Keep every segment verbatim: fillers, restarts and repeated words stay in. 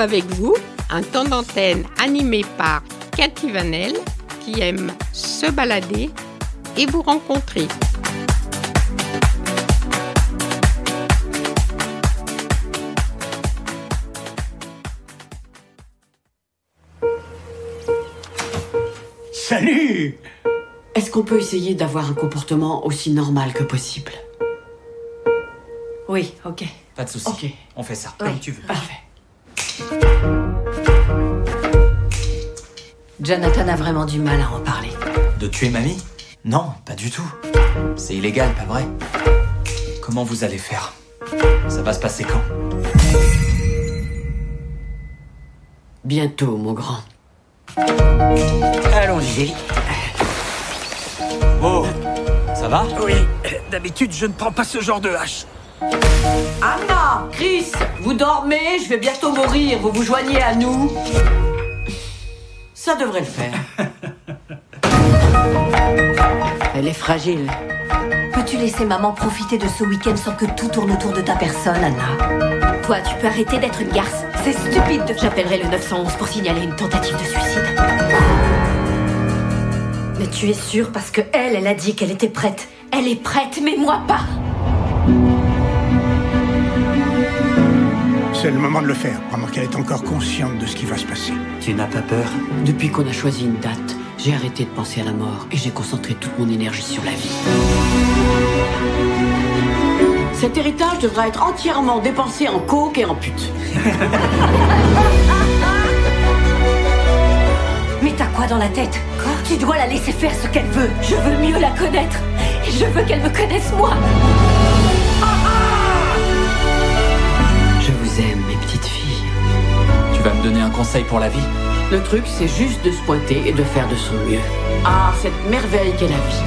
avec vous un temps d'antenne animé par Cathy Vanel qui aime se balader et vous rencontrer. Salut! Est-ce qu'on peut essayer d'avoir un comportement aussi normal que possible? Oui, ok. Pas de soucis. Ok. On fait ça, Oui, comme tu veux. Parfait. Jonathan a vraiment du mal à en parler. De tuer mamie? Non, pas du tout. C'est illégal, pas vrai? Comment vous allez faire? Ça va se passer quand? Bientôt, mon grand. Allons-y. Oh, ça va? Oui, d'habitude, je ne prends pas ce genre de hache. Anna! Chris! Vous dormez? Je vais bientôt mourir. Vous vous joignez à nous? Ça devrait le faire. Elle est fragile. Peux-tu laisser maman profiter de ce week-end sans que tout tourne autour de ta personne, Anna? Toi, tu peux arrêter d'être une garce. C'est stupide. J'appellerai le neuf cent onze pour signaler une tentative de suicide. Mais tu es sûre parce que elle, elle a dit qu'elle était prête. Elle est prête, mais moi pas. C'est le moment de le faire, pendant qu'elle est encore consciente de ce qui va se passer. Tu n'as pas peur? Depuis qu'on a choisi une date, j'ai arrêté de penser à la mort et j'ai concentré toute mon énergie sur la vie. Cet héritage devra être entièrement dépensé en coke et en pute. Mais t'as quoi dans la tête? Quoi? Tu dois la laisser faire ce qu'elle veut. Je veux mieux la connaître. Et je veux qu'elle me connaisse moi. Je vous aime, mes petites filles. Tu vas me donner un conseil pour la vie? Le truc, c'est juste de se pointer et de faire de son mieux. Ah, cette merveille qu'est la vie.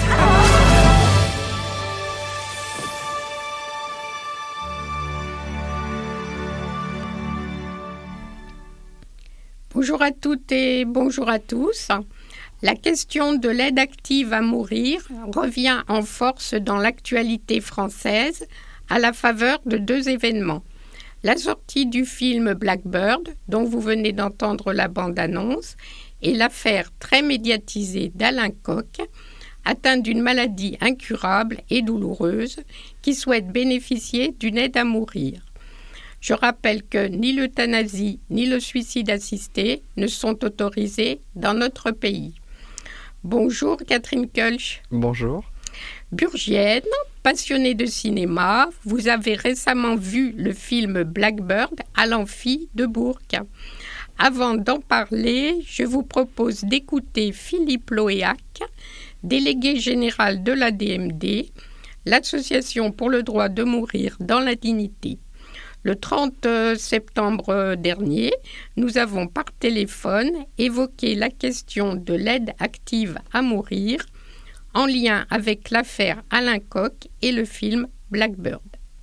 Bonjour à toutes et bonjour à tous. La question de l'aide active à mourir revient en force dans l'actualité française à la faveur de deux événements. La sortie du film Blackbird, dont vous venez d'entendre la bande-annonce, et l'affaire très médiatisée d'Alain Coq, atteint d'une maladie incurable et douloureuse, qui souhaite bénéficier d'une aide à mourir. Je rappelle que ni l'euthanasie ni le suicide assisté ne sont autorisés dans notre pays. Bonjour Catherine Kölsch. Bonjour. Burgienne, passionnée de cinéma, vous avez récemment vu le film Blackbird à l'Amphi de Bourg. Avant d'en parler, je vous propose d'écouter Philippe Loéac, délégué général de l'A D M D, l'Association pour le droit de mourir dans la dignité. Le trente septembre dernier, nous avons par téléphone évoqué la question de l'aide active à mourir en lien avec l'affaire Alain Coq et le film Blackbird.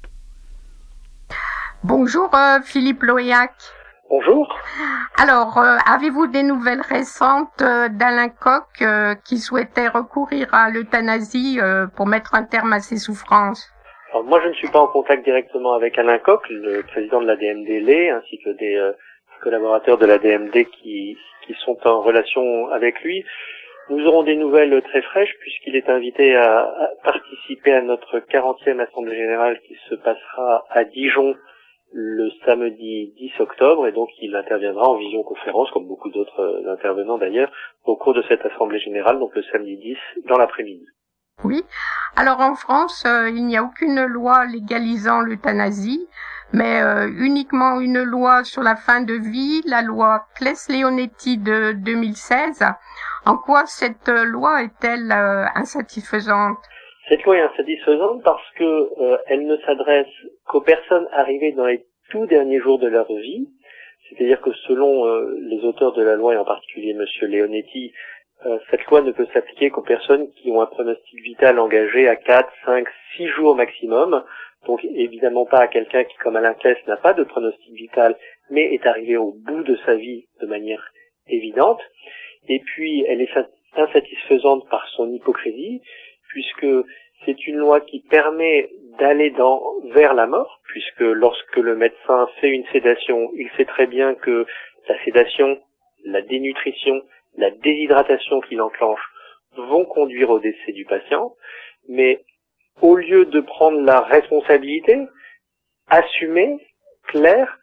Bonjour euh, Philippe Loéac. Bonjour. Alors, euh, avez-vous des nouvelles récentes euh, d'Alain Coq euh, qui souhaitait recourir à l'euthanasie euh, pour mettre un terme à ses souffrances? Alors, moi, je ne suis pas en contact directement avec Alain Coq, le président de l'A D M D l'est, ainsi que des euh, collaborateurs de l'A D M D qui, qui sont en relation avec lui. Nous aurons des nouvelles très fraîches puisqu'il est invité à, à participer à notre quarantième Assemblée Générale qui se passera à Dijon le samedi dix octobre, et donc il interviendra en visioconférence, comme beaucoup d'autres euh, intervenants d'ailleurs, au cours de cette Assemblée Générale, donc le samedi dix, dans l'après-midi. Oui. Alors en France, euh, il n'y a aucune loi légalisant l'euthanasie, mais euh, uniquement une loi sur la fin de vie, la loi Claes-Leonetti de deux mille seize. En quoi cette loi est-elle euh, insatisfaisante? Cette loi est insatisfaisante parce que euh, elle ne s'adresse qu'aux personnes arrivées dans les tout derniers jours de leur vie. C'est-à-dire que selon euh, les auteurs de la loi, et en particulier Monsieur Leonetti, euh, cette loi ne peut s'appliquer qu'aux personnes qui ont un pronostic vital engagé à quatre, cinq, six jours maximum. Donc évidemment pas à quelqu'un qui, comme Alain Claes, n'a pas de pronostic vital, mais est arrivé au bout de sa vie de manière évidente. Et puis elle est insatisfaisante par son hypocrisie, puisque c'est une loi qui permet d'aller dans vers la mort, puisque lorsque le médecin fait une sédation, il sait très bien que la sédation, la dénutrition, la déshydratation qu'il enclenche vont conduire au décès du patient, mais au lieu de prendre la responsabilité, assumer, claire,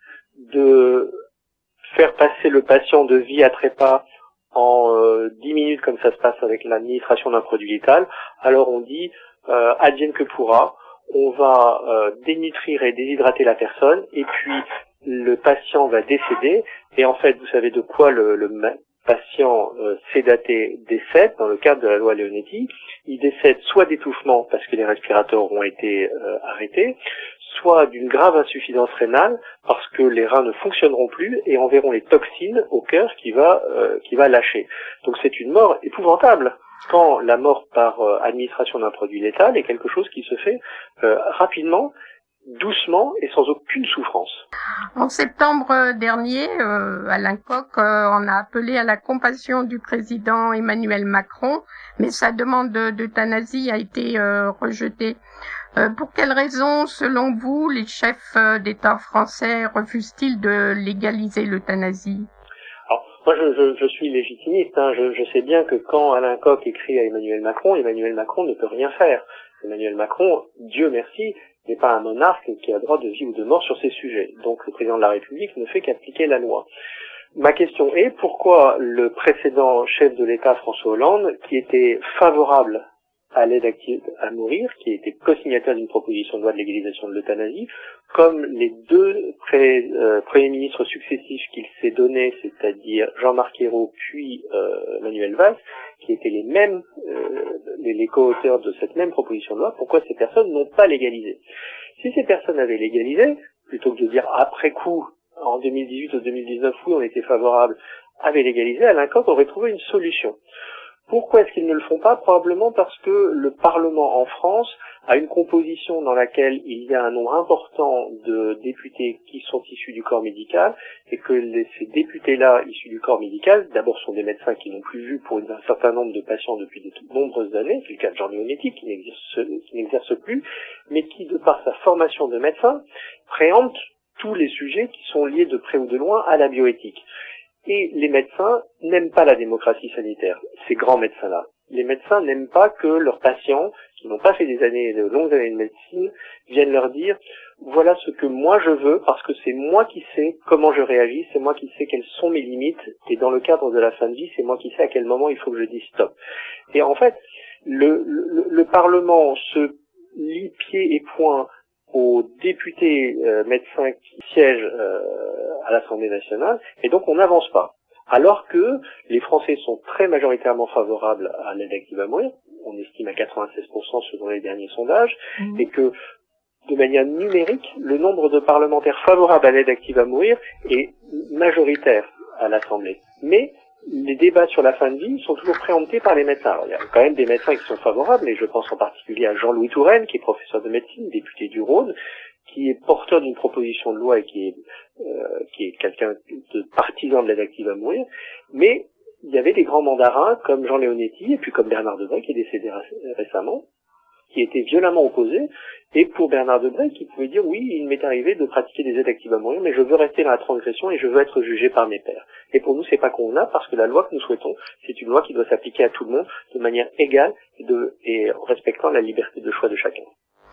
de faire passer le patient de vie à trépas en euh, dix minutes comme ça se passe avec l'administration d'un produit létal, alors on dit euh, advienne que pourra, on va euh, dénutrir et déshydrater la personne et puis le patient va décéder et en fait vous savez de quoi le, le patient euh, sédaté décède dans le cadre de la loi Leonetti. Il décède soit d'étouffement parce que les respirateurs auront été euh, arrêtés, soit d'une grave insuffisance rénale parce que les reins ne fonctionneront plus et enverront les toxines au cœur qui va euh, qui va lâcher. Donc c'est une mort épouvantable quand la mort par euh, administration d'un produit létal est quelque chose qui se fait euh, rapidement, doucement et sans aucune souffrance. En septembre dernier, euh, Alain Koch, euh, on a appelé à la compassion du président Emmanuel Macron, mais sa demande d'euthanasie a été euh, rejetée. Euh, pour quelles raisons, selon vous, les chefs d'État français refusent-ils de légaliser l'euthanasie? Alors, moi, je, je, je suis légitimiste. Hein. Je, je sais bien que quand Alain Koch écrit à Emmanuel Macron, Emmanuel Macron ne peut rien faire. Emmanuel Macron, Dieu merci, n'est pas un monarque qui a droit de vie ou de mort sur ces sujets. Donc, le président de la République ne fait qu'appliquer la loi. Ma question est, pourquoi le précédent chef de l'État, François Hollande, qui était favorable à l'aide active à mourir, qui était co-signataire d'une proposition de loi de légalisation de l'euthanasie, comme les deux pré, euh, premiers ministres successifs qu'il s'est donnés, c'est-à-dire Jean-Marc Ayrault puis euh, Manuel Valls, qui étaient les mêmes, euh, les, les co-auteurs de cette même proposition de loi, pourquoi ces personnes n'ont pas légalisé? Si ces personnes avaient légalisé, plutôt que de dire après coup, en deux mille dix-huit ou deux mille dix-neuf, oui, on était favorable, avaient légalisé, Alain Koch aurait trouvé une solution. Pourquoi est-ce qu'ils ne le font pas? Probablement parce que le Parlement en France a une composition dans laquelle il y a un nombre important de députés qui sont issus du corps médical et que les, ces députés-là issus du corps médical, d'abord sont des médecins qui n'ont plus vu pour un certain nombre de patients depuis de nombreuses années, c'est le cas de Jean Leonetti qui n'exerce plus, mais qui, de par sa formation de médecin, préempte tous les sujets qui sont liés de près ou de loin à la bioéthique. Et les médecins n'aiment pas la démocratie sanitaire, ces grands médecins-là. Les médecins n'aiment pas que leurs patients, qui n'ont pas fait des années, de longues années de médecine, viennent leur dire « voilà ce que moi je veux, parce que c'est moi qui sais comment je réagis, c'est moi qui sais quelles sont mes limites, et dans le cadre de la fin de vie, c'est moi qui sais à quel moment il faut que je dise stop. » Et en fait, le, le, le Parlement se lie pieds et poings aux députés euh, médecins qui siègent euh, à l'Assemblée nationale, et donc on n'avance pas. Alors que les Français sont très majoritairement favorables à l'aide active à mourir, on estime à quatre-vingt-seize pour cent selon les derniers sondages, mmh. et que de manière numérique, le nombre de parlementaires favorables à l'aide active à mourir est majoritaire à l'Assemblée. Mais les débats sur la fin de vie sont toujours préemptés par les médecins. Alors, il y a quand même des médecins qui sont favorables, et je pense en particulier à Jean-Louis Touraine, qui est professeur de médecine, député du Rhône, qui est porteur d'une proposition de loi et qui est, euh, qui est quelqu'un de partisan de l'aide active à mourir. Mais il y avait des grands mandarins comme Jean Leonetti et puis comme Bernard Debré, qui est décédé récemment, qui étaient violemment opposés. Et pour Bernard Debré, qui pouvait dire, oui, il m'est arrivé de pratiquer des aides actives à mourir, mais je veux rester dans la transgression et je veux être jugé par mes pairs. Et pour nous, c'est pas convenable parce que la loi que nous souhaitons, c'est une loi qui doit s'appliquer à tout le monde de manière égale et, de, et en respectant la liberté de choix de chacun.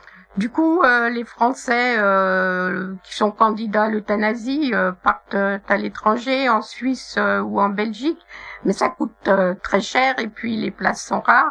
Du coup, euh, les Français euh, qui sont candidats à l'euthanasie euh, partent euh, à l'étranger, en Suisse euh, ou en Belgique, mais ça coûte euh, très cher et puis les places sont rares.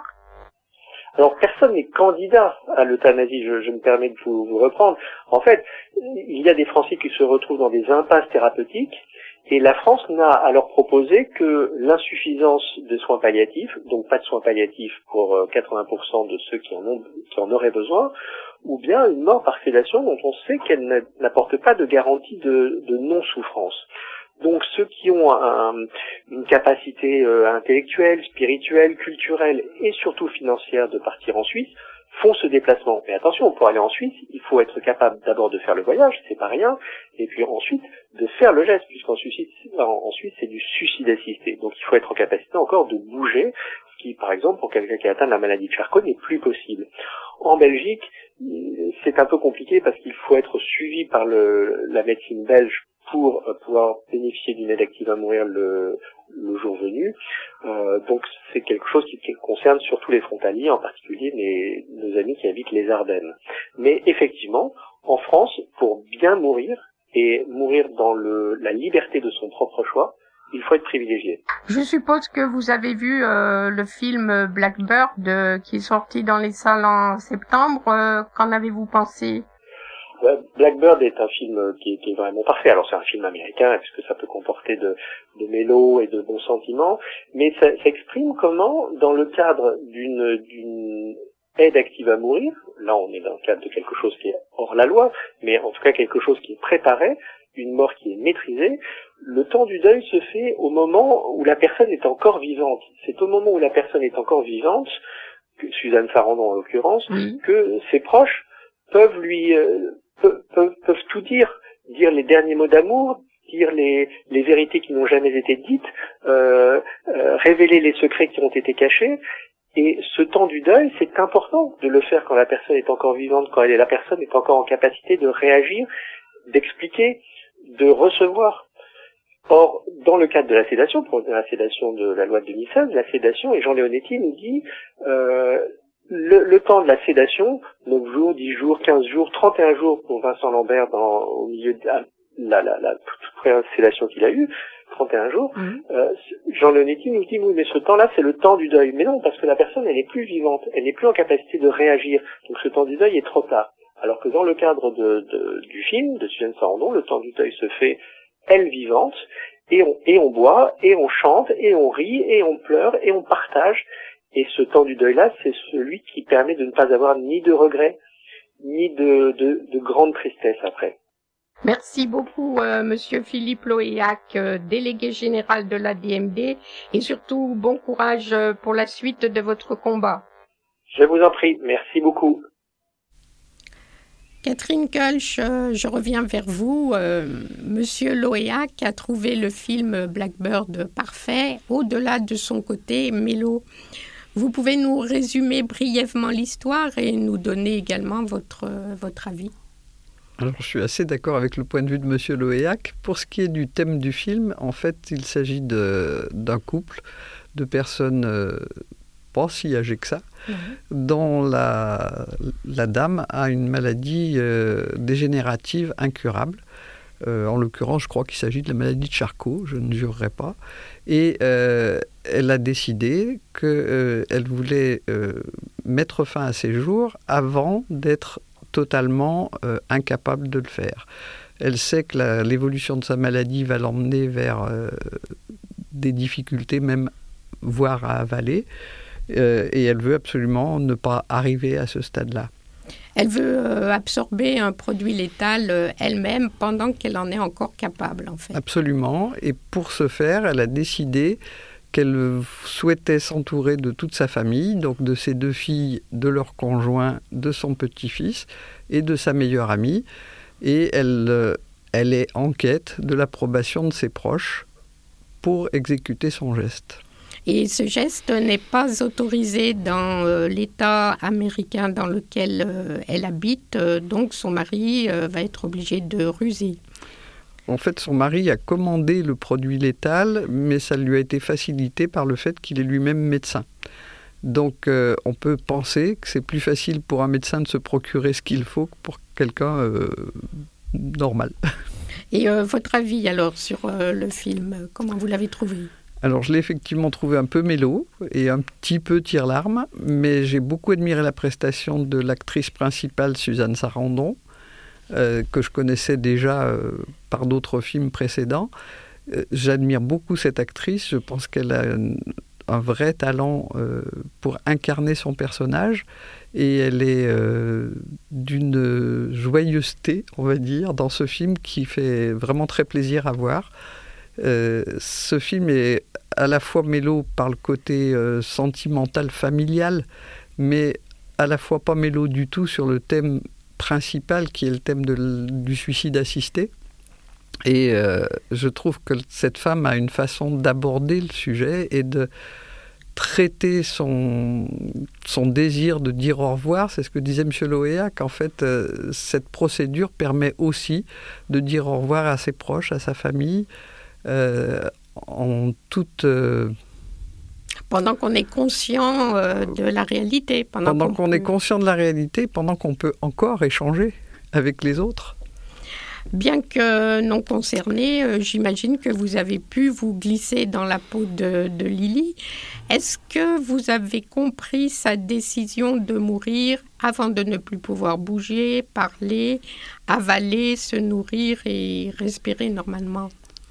Alors, personne n'est candidat à l'euthanasie, je, je me permets de vous, vous reprendre. En fait, il y a des Français qui se retrouvent dans des impasses thérapeutiques, et la France n'a à leur proposer que l'insuffisance de soins palliatifs, donc pas de soins palliatifs pour quatre-vingts pour cent de ceux qui en ont, qui en auraient besoin, ou bien une mort par sédation dont on sait qu'elle n'apporte pas de garantie de, de non-souffrance. Donc ceux qui ont un, une capacité euh, intellectuelle, spirituelle, culturelle et surtout financière de partir en Suisse font ce déplacement. Mais attention, pour aller en Suisse, il faut être capable d'abord de faire le voyage, c'est pas rien, et puis ensuite de faire le geste, puisqu'en Suisse, en Suisse c'est du suicide assisté. Donc il faut être en capacité encore de bouger, ce qui par exemple pour quelqu'un qui a atteint la maladie de Charcot n'est plus possible. En Belgique, c'est un peu compliqué parce qu'il faut être suivi par le, la médecine belge pour pouvoir bénéficier d'une aide active à mourir le, le jour venu. Euh, donc c'est quelque chose qui, qui concerne surtout les frontaliers, en particulier les, nos amis qui habitent les Ardennes. Mais effectivement, en France, pour bien mourir et mourir dans le, la liberté de son propre choix, il faut être privilégié. Je suppose que vous avez vu euh, le film Blackbird euh, qui est sorti dans les salles en septembre. Euh, qu'en avez-vous pensé ? Blackbird est un film qui est, qui est vraiment parfait. Alors c'est un film américain puisque ça peut comporter de, de mélo et de bons sentiments, mais ça, ça exprime comment, dans le cadre d'une, d'une aide active à mourir, là on est dans le cadre de quelque chose qui est hors la loi, mais en tout cas quelque chose qui est préparé, une mort qui est maîtrisée, le temps du deuil se fait au moment où la personne est encore vivante. C'est au moment où la personne est encore vivante, que Suzanne Sarandon en l'occurrence, mmh. que ses proches peuvent lui euh, peuvent, peuvent, peuvent tout dire, dire les derniers mots d'amour, dire les, les vérités qui n'ont jamais été dites, euh, euh, révéler les secrets qui ont été cachés. Et ce temps du deuil, c'est important de le faire quand la personne est encore vivante, quand elle est, la personne est encore en capacité de réagir, d'expliquer, de recevoir. Or, dans le cadre de la sédation, pour la sédation de la loi de deux mille seize, la sédation, et Jean Leonetti nous dit, euh, le, le temps de la sédation, neuf jours, dix jours, quinze jours, trente et un jours pour Vincent Lambert dans, au milieu de la, la, la toute première sédation qu'il a eue, trente et un jours, mmh. euh, Jean Leonetti nous dit, oui, mais ce temps-là, c'est le temps du deuil. Mais non, parce que la personne, elle n'est plus vivante, elle n'est plus en capacité de réagir. Donc ce temps du deuil est trop tard. Alors que dans le cadre de, de, du film, de Suzanne Sarandon, le temps du deuil se fait, elle vivante, et on, et on boit, et on chante, et on rit, et on pleure, et on partage. Et ce temps du deuil-là, c'est celui qui permet de ne pas avoir ni de regrets, ni de, de, de grande tristesse après. Merci beaucoup, euh, Monsieur Philippe Loéac, euh, délégué général de l'A D M D, et surtout bon courage euh, pour la suite de votre combat. Je vous en prie, merci beaucoup. Catherine Kölsch, euh, je reviens vers vous. Euh, Monsieur Loéac a trouvé le film Blackbird parfait, au-delà de son côté mélo. Vous pouvez nous résumer brièvement l'histoire et nous donner également votre, euh, votre avis? Alors, je suis assez d'accord avec le point de vue de Monsieur Loéac. Pour ce qui est du thème du film, en fait, il s'agit de, d'un couple de personnes euh, pas si âgées que ça, mmh. dont la, la dame a une maladie euh, dégénérative incurable. Euh, en l'occurrence, je crois qu'il s'agit de la maladie de Charcot, je ne jurerai pas. Et euh, elle a décidé qu'elle euh, voulait euh, mettre fin à ses jours avant d'être totalement euh, incapable de le faire. Elle sait que la, l'évolution de sa maladie va l'emmener vers euh, des difficultés, même voire à avaler, euh, et elle veut absolument ne pas arriver à ce stade-là. Elle veut euh, absorber un produit létal euh, elle-même pendant qu'elle en est encore capable, en fait. Absolument, et pour ce faire, elle a décidé qu'elle souhaitait s'entourer de toute sa famille, donc de ses deux filles, de leur conjoint, de son petit-fils et de sa meilleure amie. Et elle, elle est en quête de l'approbation de ses proches pour exécuter son geste. Et ce geste n'est pas autorisé dans euh, l'État américain dans lequel euh, elle habite, euh, donc son mari euh, va être obligé de ruser. En fait, son mari a commandé le produit létal, mais ça lui a été facilité par le fait qu'il est lui-même médecin. Donc, euh, on peut penser que c'est plus facile pour un médecin de se procurer ce qu'il faut que pour quelqu'un euh, normal. Et euh, votre avis alors sur euh, le film, comment vous l'avez trouvé ? Alors, je l'ai effectivement trouvé un peu mélo et un petit peu tire-larme, mais j'ai beaucoup admiré la prestation de l'actrice principale, Suzanne Sarandon, Euh, que je connaissais déjà euh, par d'autres films précédents. Euh, j'admire beaucoup cette actrice. Je pense qu'elle a un, un vrai talent euh, pour incarner son personnage et elle est euh, d'une joyeuseté, on va dire, dans ce film qui fait vraiment très plaisir à voir. Euh, ce film est à la fois mélo par le côté euh, sentimental, familial, mais à la fois pas mélo du tout sur le thème principal qui est le thème de, du suicide assisté. Et euh, je trouve que cette femme a une façon d'aborder le sujet et de traiter son, son désir de dire au revoir. C'est ce que disait M. Loéac. En fait, euh, cette procédure permet aussi de dire au revoir à ses proches, à sa famille, euh, en toute... Euh, pendant qu'on est conscient euh, de la réalité. Pendant, pendant qu'on, qu'on peut... est conscient de la réalité, pendant qu'on peut encore échanger avec les autres. Bien que non concerné, euh, j'imagine que vous avez pu vous glisser dans la peau de, de Lily. Est-ce que vous avez compris sa décision de mourir avant de ne plus pouvoir bouger, parler, avaler, se nourrir et respirer normalement ?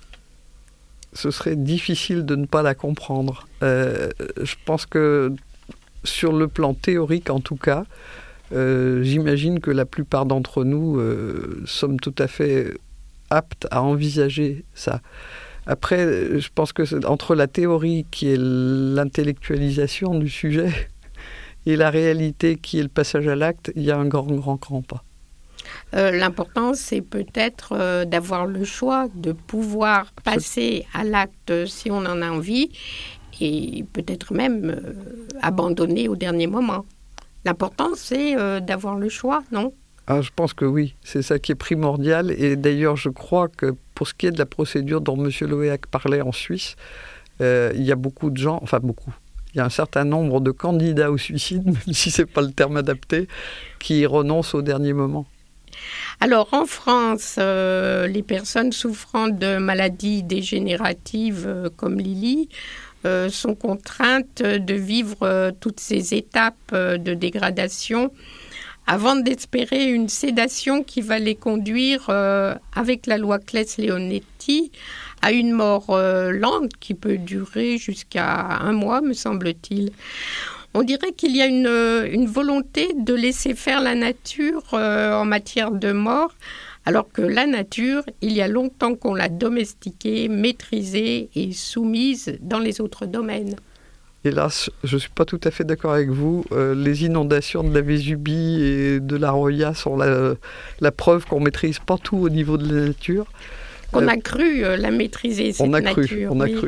Ce serait difficile de ne pas la comprendre. Euh, je pense que sur le plan théorique, en tout cas, euh, j'imagine que la plupart d'entre nous euh, sommes tout à fait aptes à envisager ça. Après, je pense que c'est entre la théorie qui est l'intellectualisation du sujet et la réalité qui est le passage à l'acte, il y a un grand, grand, grand pas. Euh, l'important, c'est peut-être euh, d'avoir le choix, de pouvoir passer à l'acte si on en a envie et peut-être même euh, abandonner au dernier moment. L'important, c'est euh, d'avoir le choix, non ? Ah, je pense que oui, c'est ça qui est primordial. Et d'ailleurs, je crois que pour ce qui est de la procédure dont M. Loéac parlait en Suisse, euh, il y a beaucoup de gens, enfin beaucoup, il y a un certain nombre de candidats au suicide, même si ce n'est pas le terme adapté, qui renoncent au dernier moment. Alors, en France, euh, les personnes souffrant de maladies dégénératives euh, comme Lily euh, sont contraintes de vivre euh, toutes ces étapes euh, de dégradation avant d'espérer une sédation qui va les conduire, euh, avec la loi Claes-Leonetti, à une mort euh, lente qui peut durer jusqu'à un mois, me semble-t-il. On dirait qu'il y a une, une volonté de laisser faire la nature euh, en matière de mort, alors que la nature, il y a longtemps qu'on l'a domestiquée, maîtrisée et soumise dans les autres domaines. Hélas, je ne suis pas tout à fait d'accord avec vous. Euh, les inondations de la Vésubie et de la Roya sont la, la preuve qu'on ne maîtrise pas tout au niveau de la nature. On a cru euh, la maîtriser, cette on a nature. Cru, on a oui. cru.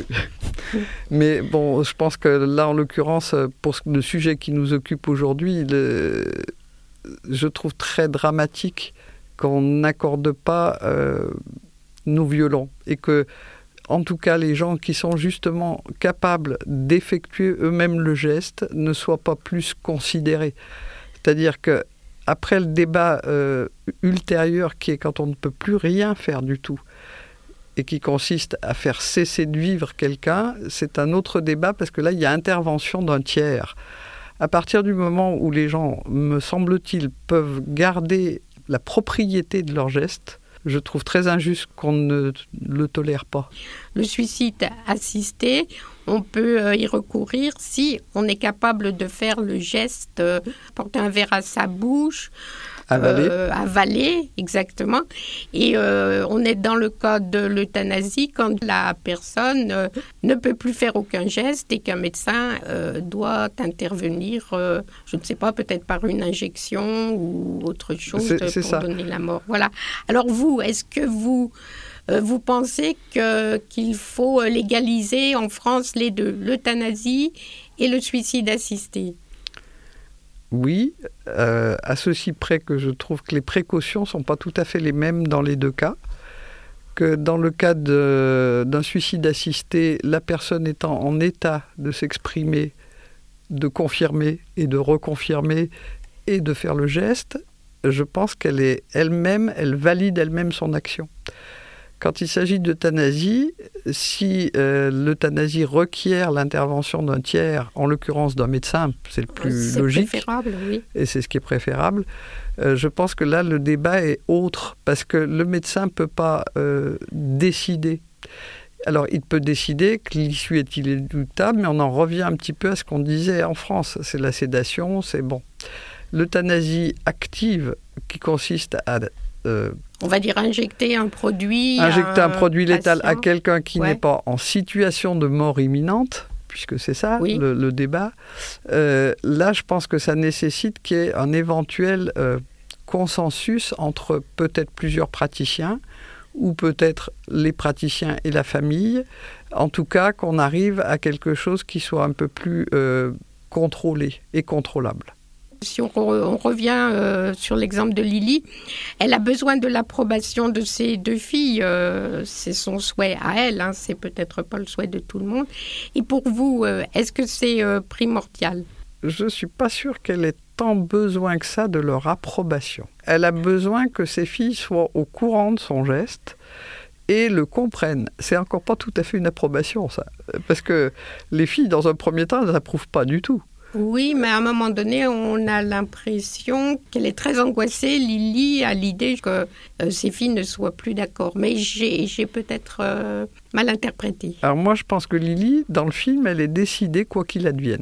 Mais bon, je pense que là, en l'occurrence, pour le sujet qui nous occupe aujourd'hui, le, je trouve très dramatique qu'on n'accorde pas euh, nos violons. Et que, en tout cas, les gens qui sont justement capables d'effectuer eux-mêmes le geste ne soient pas plus considérés. C'est-à-dire que après le débat euh, ultérieur, qui est quand on ne peut plus rien faire du tout, et qui consiste à faire cesser de vivre quelqu'un, c'est un autre débat, parce que là, il y a intervention d'un tiers. À partir du moment où les gens, me semble-t-il, peuvent garder la propriété de leur geste, je trouve très injuste qu'on ne le tolère pas. Le suicide assisté, on peut y recourir si on est capable de faire le geste, euh, porter un verre à sa bouche, avaler, euh, avaler exactement. Et euh, on est dans le cas de l'euthanasie quand la personne euh, ne peut plus faire aucun geste et qu'un médecin euh, doit intervenir, euh, je ne sais pas, peut-être par une injection ou autre chose c'est, c'est pour ça. donner la mort. Voilà. Alors vous, est-ce que vous euh, vous pensez que, qu'il faut légaliser en France les deux, l'euthanasie et le suicide assisté ? Oui, euh, à ceci près que je trouve que les précautions ne sont pas tout à fait les mêmes dans les deux cas. Que dans le cas de, d'un suicide assisté, la personne étant en état de s'exprimer, de confirmer et de reconfirmer et de faire le geste, je pense qu'elle est elle-même, elle valide elle-même son action. Quand il s'agit d'euthanasie, si euh, l'euthanasie requiert l'intervention d'un tiers, en l'occurrence d'un médecin, c'est le plus c'est logique, préférable, oui. Et c'est ce qui est préférable, euh, je pense que là, le débat est autre, parce que le médecin ne peut pas euh, décider. Alors, il peut décider que l'issue est inéluctable, mais on en revient un petit peu à ce qu'on disait en France. C'est la sédation, c'est bon. L'euthanasie active, qui consiste à... Euh, on va dire injecter un produit Injecter un, un produit létal patient. à quelqu'un qui ouais. n'est pas en situation de mort imminente, puisque c'est ça oui. le, le débat. Euh, là, je pense que ça nécessite qu'il y ait un éventuel euh, consensus entre peut-être plusieurs praticiens ou peut-être les praticiens et la famille. En tout cas, qu'on arrive à quelque chose qui soit un peu plus euh, contrôlé et contrôlable. Si on, re, on revient euh, sur l'exemple de Lily, elle a besoin de l'approbation de ses deux filles. Euh, c'est son souhait à elle, hein, c'est peut-être pas le souhait de tout le monde. Et pour vous, euh, est-ce que c'est euh, primordial ? Je ne suis pas sûre qu'elle ait tant besoin que ça de leur approbation. Elle a besoin que ses filles soient au courant de son geste et le comprennent. C'est encore pas tout à fait une approbation, ça. Parce que les filles, dans un premier temps, elles n'approuvent pas du tout. Oui, mais à un moment donné, on a l'impression qu'elle est très angoissée, Lily, à l'idée que euh, ses filles ne soient plus d'accord. Mais j'ai, j'ai peut-être euh, mal interprété. Alors moi, je pense que Lily, dans le film, elle est décidée quoi qu'il advienne.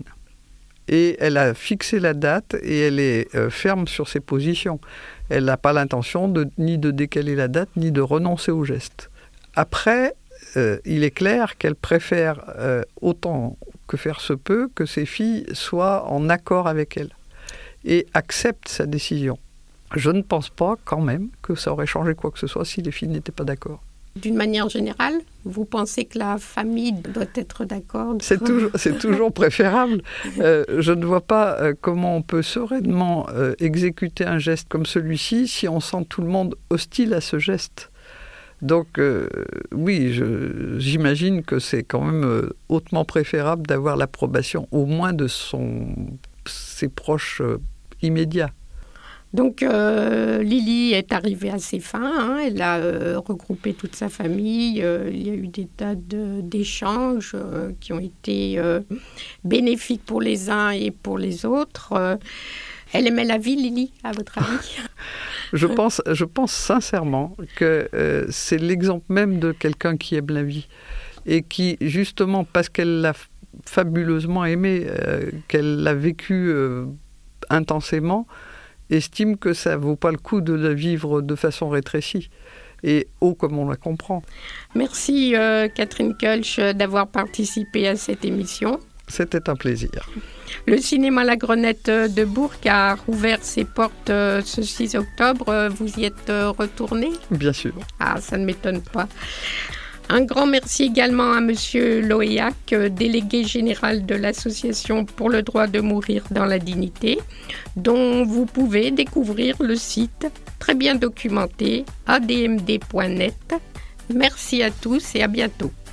Et elle a fixé la date et elle est euh, ferme sur ses positions. Elle n'a pas l'intention de, ni de décaler la date, ni de renoncer au geste. Après, euh, il est clair qu'elle préfère euh, autant que faire se peut que ses filles soient en accord avec elle et acceptent sa décision. Je ne pense pas quand même que ça aurait changé quoi que ce soit si les filles n'étaient pas d'accord. D'une manière générale, vous pensez que la famille doit être d'accord ? C'est toujours, c'est toujours préférable. Euh, je ne vois pas euh, comment on peut sereinement euh, exécuter un geste comme celui-ci si on sent tout le monde hostile à ce geste. Donc euh, oui, je, j'imagine que c'est quand même euh, hautement préférable d'avoir l'approbation au moins de son, ses proches euh, immédiats. Donc euh, Lily est arrivée à ses fins, hein, elle a euh, regroupé toute sa famille, euh, il y a eu des tas de, d'échanges euh, qui ont été euh, bénéfiques pour les uns et pour les autres. Euh, elle aimait la vie, Lily, à votre avis ? je, pense, je pense sincèrement que euh, c'est l'exemple même de quelqu'un qui aime la vie et qui, justement, parce qu'elle l'a fabuleusement aimée, euh, qu'elle l'a vécue euh, intensément, estime que ça ne vaut pas le coup de la vivre de façon rétrécie et haut comme on la comprend. Merci euh, Catherine Kölsch d'avoir participé à cette émission. C'était un plaisir. Le cinéma La Grenette de Bourg a rouvert ses portes euh, ce six octobre. Vous y êtes euh, retourné ? Bien sûr. Ah, ça ne m'étonne pas. Un grand merci également à Monsieur Loéac, délégué général de l'Association pour le droit de mourir dans la dignité, dont vous pouvez découvrir le site très bien documenté a d m d point net. Merci à tous et à bientôt.